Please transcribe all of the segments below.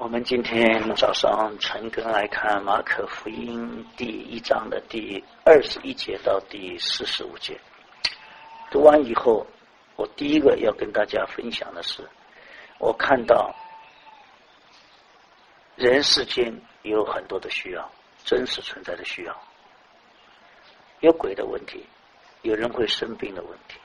我们今天早上陈根来看马可福音第1章的第21节到第45节。读完以后，我第一个要跟大家分享的是，我看到人世间有很多的需要，真实存在的需要，有鬼的问题，有人会生病的问题，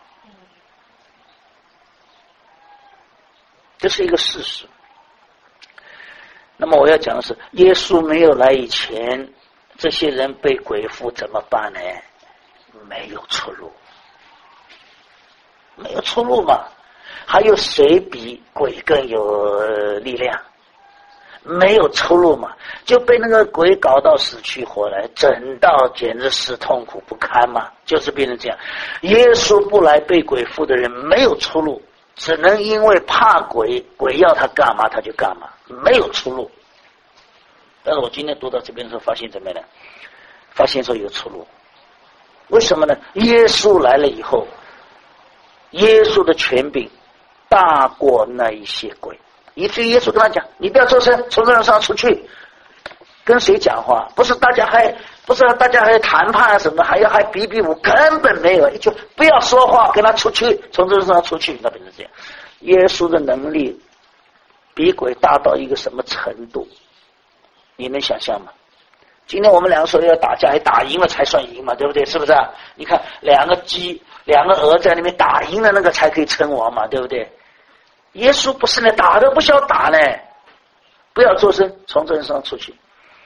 这是一个事实。那么我要讲的是，耶稣没有来以前，这些人被鬼附怎么办呢？没有出路，没有出路嘛。还有谁比鬼更有力量？没有出路嘛，就被那个鬼搞到死去活来，整到简直是痛苦不堪嘛，就是变成这样。耶稣不来，被鬼附的人没有出路，只能因为怕鬼，鬼要他干嘛他就干嘛，没有出路。但是我今天读到这边的时候，发现怎么样呢？发现说有出路。为什么呢？耶稣来了以后，耶稣的权柄大过那一些鬼，以至于耶稣跟他讲：“你不要作声，从这上出去。”跟谁讲话？不是大家还谈判啊什么，还比比武，根本没有，就不要说话，跟他出去，从这上出去。那变成这样，耶稣的能力比鬼大到一个什么程度？你能想象吗？今天我们两个说要打架，还打赢了才算赢嘛，对不对？是不是啊？你看两个鸡、两个鹅在那边打赢了，那个才可以称王嘛，对不对？耶稣不是呢，打都不需要打呢，不要作声，从这上出去。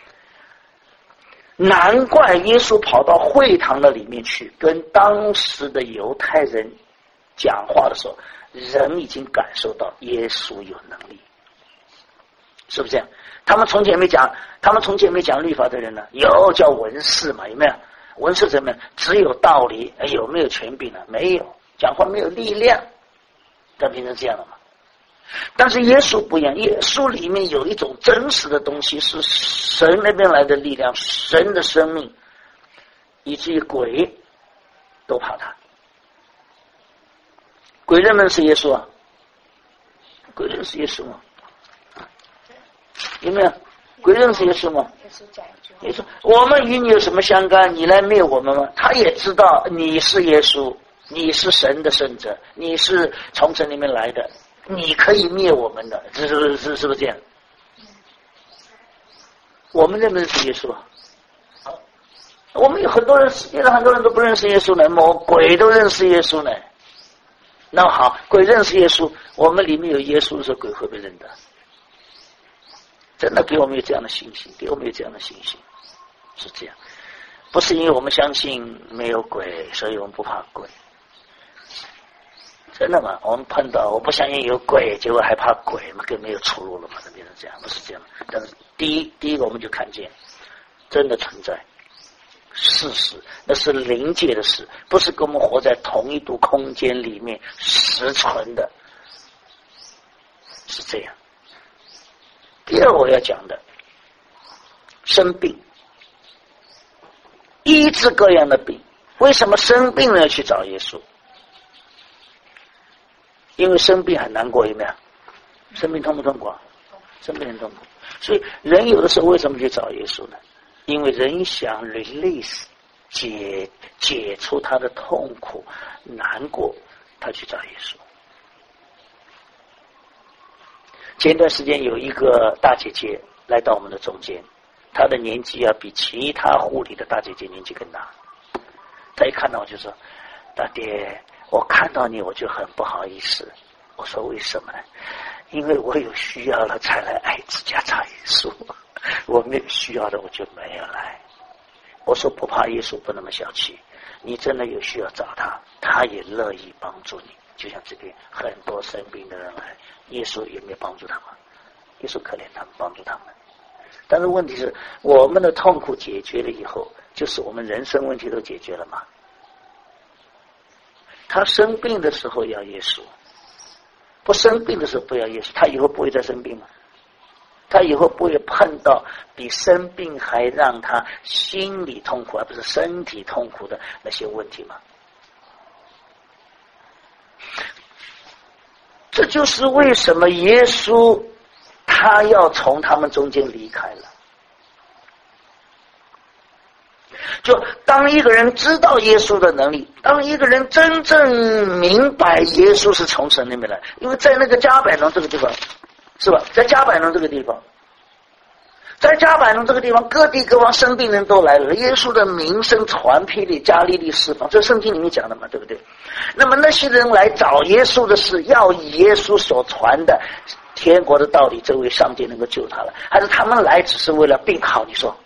难怪耶稣跑到会堂的里面去，跟当时的犹太人讲话的时候，人已经感受到耶稣有能力，是不是这样？他们从前没讲律法的人呢，有叫文士嘛？有没有？文士怎么样？只有道理，有没有权柄呢？没有，讲话没有力量，它变成这样了嘛？但是耶稣不一样，耶稣里面有一种真实的东西，是神那边来的力量，神的生命，以至于鬼都怕他。鬼认不认识耶稣啊？鬼认识耶稣吗？有没有？鬼认识耶稣吗？耶稣，我们与你有什么相干？你来灭我们吗？他也知道你是耶稣，你是神的圣者，你是从神里面来的，你可以灭我们的，是不是这样？我们认不认识耶稣啊？我们有很多人，世界上很多人都不认识耶稣呢，鬼都认识耶稣呢。那好，鬼认识耶稣，我们里面有耶稣的时候，鬼会不会认得？真的给我们有这样的信心，给我们有这样的信心，是这样。不是因为我们相信没有鬼，所以我们不怕鬼。真的吗？我们碰到我不相信有鬼，结果还怕鬼嘛，更没有出路了嘛，就变成这样，不是这样。但是第一个我们就看见真的存在事实，那是灵界的事，不是跟我们活在同一度空间里面实存的，是这样。第二我要讲的，生病，医治各样的病。为什么生病了要去找耶稣？因为生病很难过，有没有？生病痛不痛苦？生病很痛苦。所以人有的时候为什么去找耶稣呢？因为人想 release 解除他的痛苦难过，他去找耶稣。前段时间有一个大姐姐来到我们的中间，她的年纪比其他护理的大姐姐年纪更大。她一看到我就说：“大爹，我看到你我就很不好意思。”我说：“为什么呢？因为我有需要了才来爱之家找耶稣，我没有需要的我就没有来。”我说：“不怕耶稣，不那么小气，你真的有需要找他，他也乐意帮助你。就像这边很多生病的人来，耶稣也没有帮助他们，耶稣可怜他们，帮助他们。但是问题是，我们的痛苦解决了以后，就是我们人生问题都解决了吗？他生病的时候要耶稣，不生病的时候不要耶稣，他以后不会再生病吗？他以后不会碰到比生病还让他心理痛苦而不是身体痛苦的那些问题吗？这就是为什么耶稣他他要从他们中间离开了。就当一个人知道耶稣的能力，当一个人真正明白耶稣是从神那边来，因为在那个加百农这个地方，是吧？在加百农这个地方，在加百农这个地方，各地各方生病人都来了，耶稣的名声传遍了，加利利四方，这圣经里面讲的嘛，对不对？那么那些人来找耶稣的是要以耶稣所传的天国的道理，这位上帝能够救他了，还是他们来只是为了病好？你说？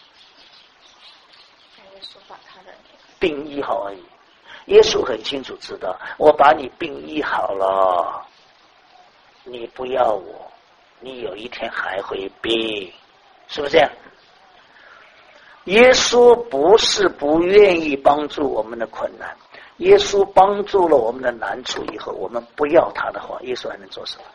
病医好而已。耶稣很清楚知道，我把你病医好了，你不要我，你有一天还会病，是不是这样？耶稣不是不愿意帮助我们的困难，耶稣帮助了我们的难处以后，我们不要他的话，耶稣还能做什么？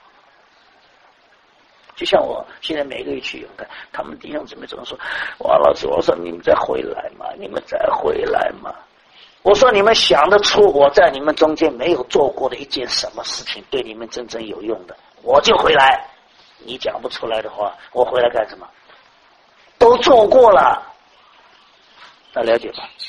就像我现在每个月去永泰，他们弟兄姊妹总说，王老师，我说你们再回来嘛，你们再回来嘛。我说你们想得出我在你们中间没有做过的一件什么事情对你们真正有用的，我就回来。你讲不出来的话，我回来干什么？都做过了，大家了解吧？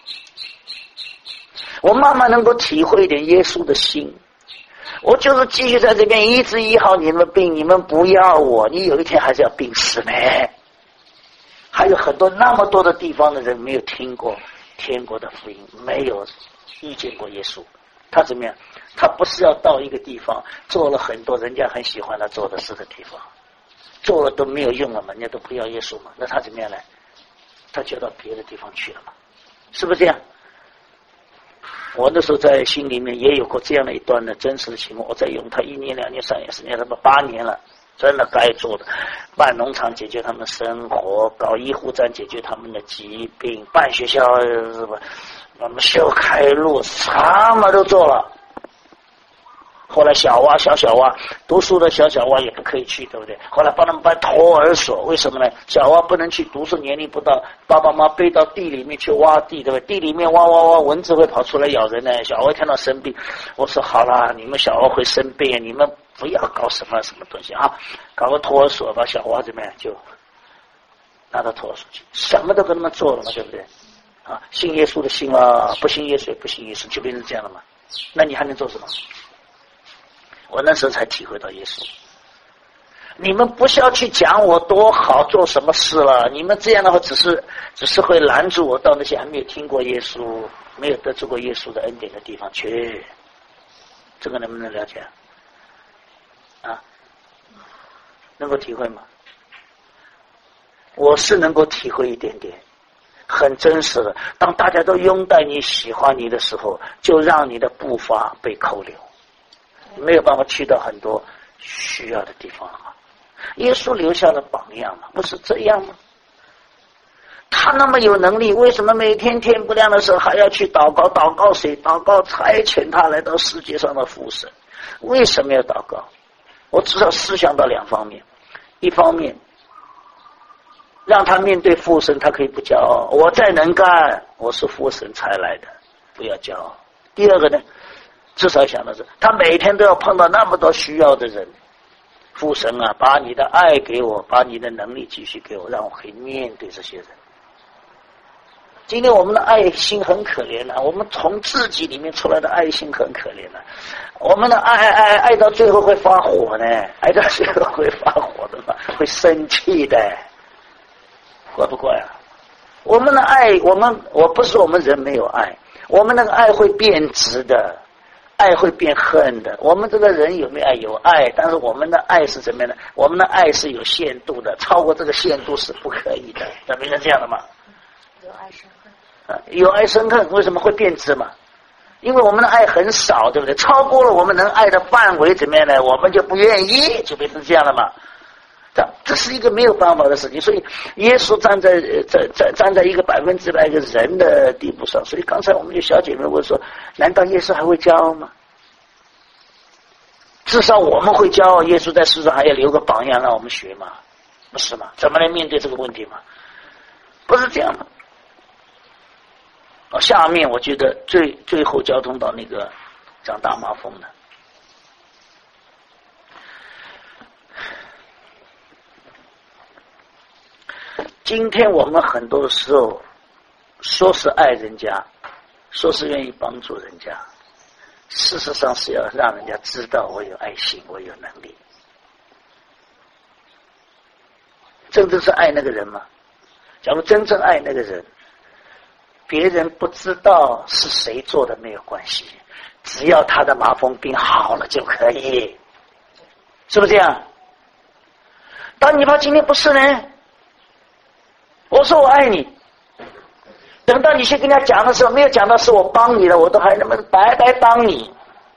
我慢慢能够体会一点耶稣的心。我就是继续在这边医治医好你们病，你们不要我，你有一天还是要病死呢。还有很多那么多的地方的人没有听过天国的福音，没有遇见过耶稣，他怎么样？他不是要到一个地方做了很多人家很喜欢他做的事的地方，做了都没有用了嘛，人家都不要耶稣嘛，那他怎么样呢？他就到别的地方去了嘛，是不是这样？我那时候在心里面也有过这样的一段的真实的情况，我在用他1年2年3年4年他们8年了，真的该做的，办农场解决他们生活，搞医护站解决他们的疾病，办学校是吧，我们修开路，什么都做了。后来小娃读书的小娃也不可以去，对不对？后来帮他们办托儿所，为什么呢？小娃不能去读书，年龄不到，爸爸妈妈背到地里面去挖地，对不对？地里面挖，蚊子会跑出来咬人呢。小娃看到生病，我说好啦，你们小娃会生病，你们不要搞什么东西啊，搞个托儿所，把小娃怎么样就拿到托儿所去，什么都跟他们做了嘛，对不对？啊，信耶稣的信啊，不信耶稣也不信耶稣，就变成这样了嘛。那你还能做什么？我那时候才体会到耶稣，你们不需要去讲我多好做什么事了，你们这样的话只是会拦住我到那些还没有听过耶稣没有得知过耶稣的恩典的地方去。这个能不能了解啊？能够体会吗？我是能够体会一点点，很真实的。当大家都拥戴你喜欢你的时候，就让你的步伐被扣留，没有办法去到很多需要的地方了嘛。耶稣留下的榜样嘛，不是这样吗？他那么有能力，为什么每天天不亮的时候还要去祷告？祷告谁？祷告差遣他来到世界上的父神。为什么要祷告？我至少思想到2方面。一方面让他面对父神，他可以不骄傲，我再能干，我是父神才来的，不要骄傲。第二个呢，至少想到是他每天都要碰到那么多需要的人，父神啊，把你的爱给我，把你的能力继续给我，让我可以面对这些人。今天我们的爱心很可怜了，我们从自己里面出来的爱心很可怜了，我们的爱到最后会发火呢，爱到最后会发火的嘛，会生气的，怪不怪啊？我们的爱，我不是说我们人没有爱，我们那个爱会变质的，爱会变恨的。我们这个人有没有爱？有爱，但是我们的爱是怎么样的？我们的爱是有限度的，超过这个限度是不可以的。怎么是这样的嘛？ 有爱生恨。 有爱生恨，为什么会变质嘛？因为我们的爱很少，对不对？超过了我们能爱的范围，怎么样呢？我们就不愿意，就变成这样了嘛。这是一个没有办法的事情，所以耶稣站在一个100%一个人的地步上。所以刚才我们有小姐妹问说，难道耶稣还会骄傲吗？至少我们会骄傲，耶稣在世上还要留个榜样让我们学嘛，不是吗？怎么来面对这个问题嘛？不是这样吗？下面我觉得最后交通到那个长大麻风的， 今天我们很多的时候说是爱人家，说是愿意帮助人家，事实上是要让人家知道我有爱心，我有能力。真正是爱那个人吗？假如真正爱那个人，别人不知道是谁做的没有关系，只要他的麻风病好了就可以，是不是这样？当你怕今天不是呢？我说我爱你，等到你去跟人家讲的时候，没有讲到是我帮你的，我都还那么白白帮你，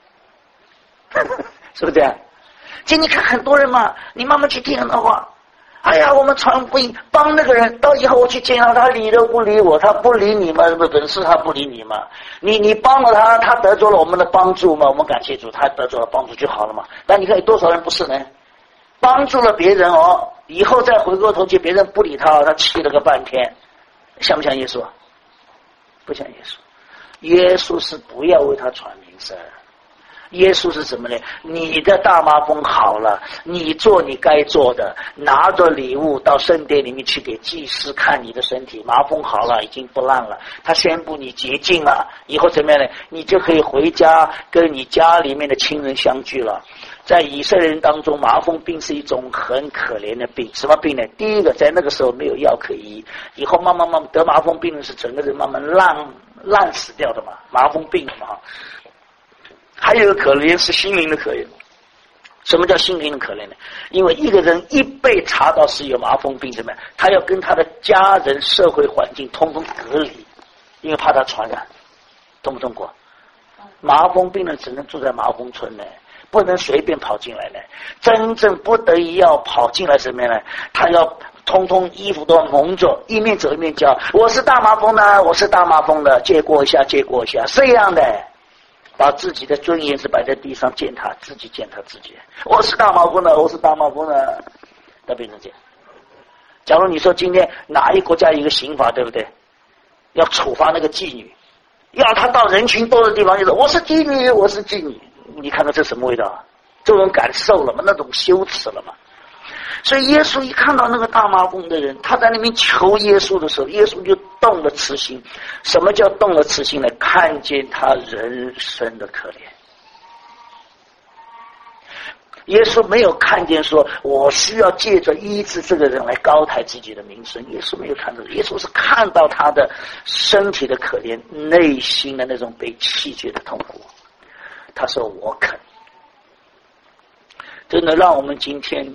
是不是这样？今天看很多人嘛，你慢慢去听的话，哎呀，我们传福音帮那个人，到以后我去见他，他理都不理我，他不理你嘛，本事他不理你嘛，你帮了他，他得着了我们的帮助嘛，我们感谢主，他得着了帮助就好了嘛。但你看有多少人不是呢？帮助了别人哦，以后再回过头去，别人不理他，他气了个半天，像不像耶稣？不像耶稣。耶稣是不要为他传名声。耶稣是什么呢？你的大麻风好了，你做你该做的，拿着礼物到圣殿里面去给祭司看你的身体，麻风好了，已经不烂了，他宣布你洁净了，以后怎么样呢？你就可以回家跟你家里面的亲人相聚了。在以色列人当中，麻风病是一种很可怜的病。什么病呢？第一个，在那个时候没有药可医，以后慢慢得麻风病是整个人慢慢烂死掉的嘛，麻风病嘛。还有一个可怜是心灵的可怜。什么叫心灵的可怜呢？因为一个人一被查到是有麻风病，怎么样？他要跟他的家人、社会环境通通隔离，因为怕他传染。懂不懂过？麻风病人只能住在麻风村呢，不能随便跑进来呢。真正不得已要跑进来什么呢？他要通通衣服都蒙着，一面走一面叫：“我是大麻风的，我是大麻风的，借过一下，借过一下。”这样的，把自己的尊严是摆在地上践踏，自己践踏自己。我是大麻风的，我是大麻风的，那变成这样。假如你说今天哪一国家有一个刑法，对不对？要处罚那个妓女，要他到人群多的地方就说我是妓女，我是妓女。你看到这什么味道啊？这种感受了吗？那种羞耻了吗？所以耶稣一看到那个大麻风的人，他在那边求耶稣的时候，耶稣就动了慈心。什么叫动了慈心呢？看见他人生的可怜。耶稣没有看见说我需要借着医治这个人来高抬自己的名声，耶稣没有看到，耶稣是看到他的身体的可怜，内心的那种被弃绝的痛苦。他说我肯。真的让我们今天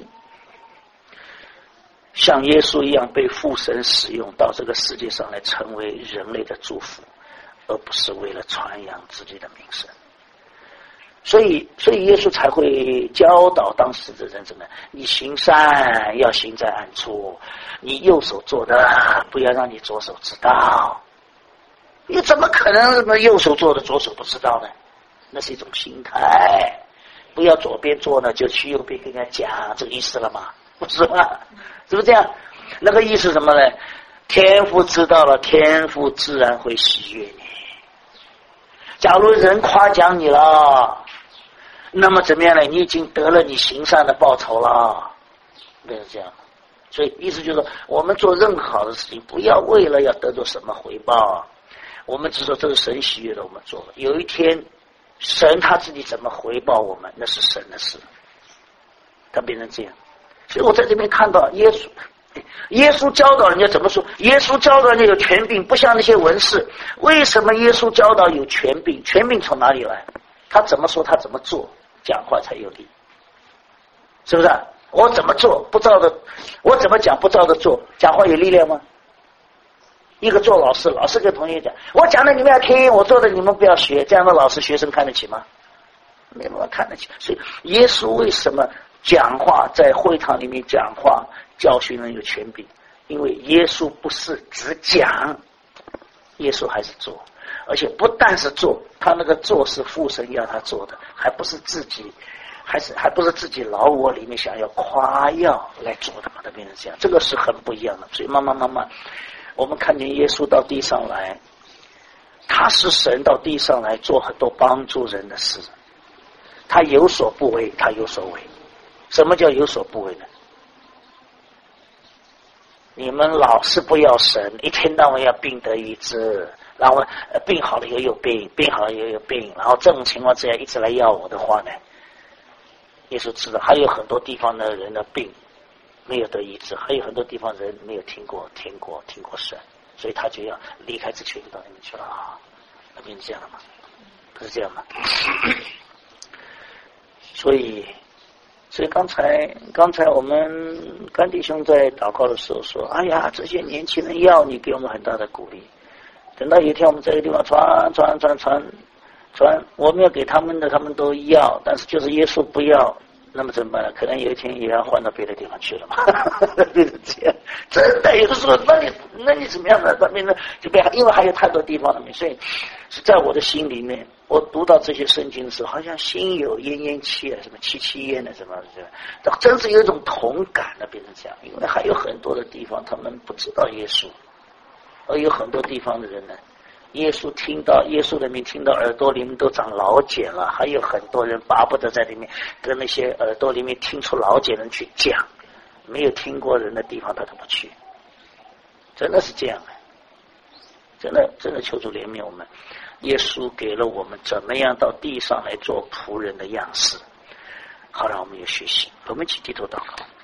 像耶稣一样被父神使用到这个世界上来成为人类的祝福，而不是为了传扬自己的名声。所以耶稣才会教导当时的人怎么样，你行善要行在暗处，你右手做的不要让你左手知道。你怎么可能右手做的左手不知道呢？那是一种心态。不要左边做呢就去右边跟人家讲，这个意思了吗？不是吗？是不是这样？那个意思什么呢？天父知道了，天父自然会喜悦你。假如人夸奖你了，那么怎么样呢？你已经得了你行善的报酬了，就是这样。所以意思就是说，我们做任何好的事情，不要为了要得到什么回报，我们只说这是神喜悦的，我们做了。有一天神他自己怎么回报我们，那是神的事。他变成这样。所以我在这边看到耶稣教导人家怎么说，耶稣教导人家有权柄，不像那些文士。为什么耶稣教导有权柄？权柄从哪里来？他怎么说他怎么做，讲话才有力，是不是？我怎么做不照着，我怎么讲不照着做，讲话有力量吗？一个做老师，老师跟同学讲，我讲的你们要听，我做的你们不要学，这样的老师学生看得起吗？没办法看得起。所以耶稣为什么讲话在会堂里面讲话教训人有权柄？因为耶稣不是只讲，耶稣还是做，而且不但是做，他那个做是父神要他做的，还不是自己，还不是自己老我里面想要夸耀来做的嘛，它变成这样，这个是很不一样的。所以慢慢我们看见耶稣到地上来，他是神到地上来做很多帮助人的事，他有所不为，他有所为。什么叫有所不为呢？ 你们老是不要神，一天到晚要病得医治，然后病好了又有病，病好了又有病，然后这种情况之下一直来要我的话呢，耶稣知道还有很多地方的人的病没有得医治，还有很多地方人没有听过神，所以他就要离开这群人到那边去了啊。那变成这样了吗？不是这样吗？所以刚才我们甘弟兄在祷告的时候说，哎呀，这些年轻人要你给我们很大的鼓励。等到有一天我们在这个地方传，我们要给他们的他们都要，但是就是耶稣不要，那么怎么办呢？可能有一天也要换到别的地方去了嘛。就是这样，真的有的时候，那你怎么样呢？那边呢就被，因为还有太多地方了，所以是在我的心里面，我读到这些圣经的时候，好像心有奄奄气啊，什么戚焉的什么这样，真是有一种同感的，变成这样。因为还有很多的地方他们不知道耶稣，而有很多地方的人呢，耶稣的名听到耳朵里面都长老茧了，还有很多人巴不得在里面跟那些耳朵里面听出老茧人去讲，没有听过人的地方他都不去，真的是这样的。真的求主怜悯我们。耶稣给了我们怎么样到地上来做仆人的样式，好让我们有学习。我们一起低头祷告。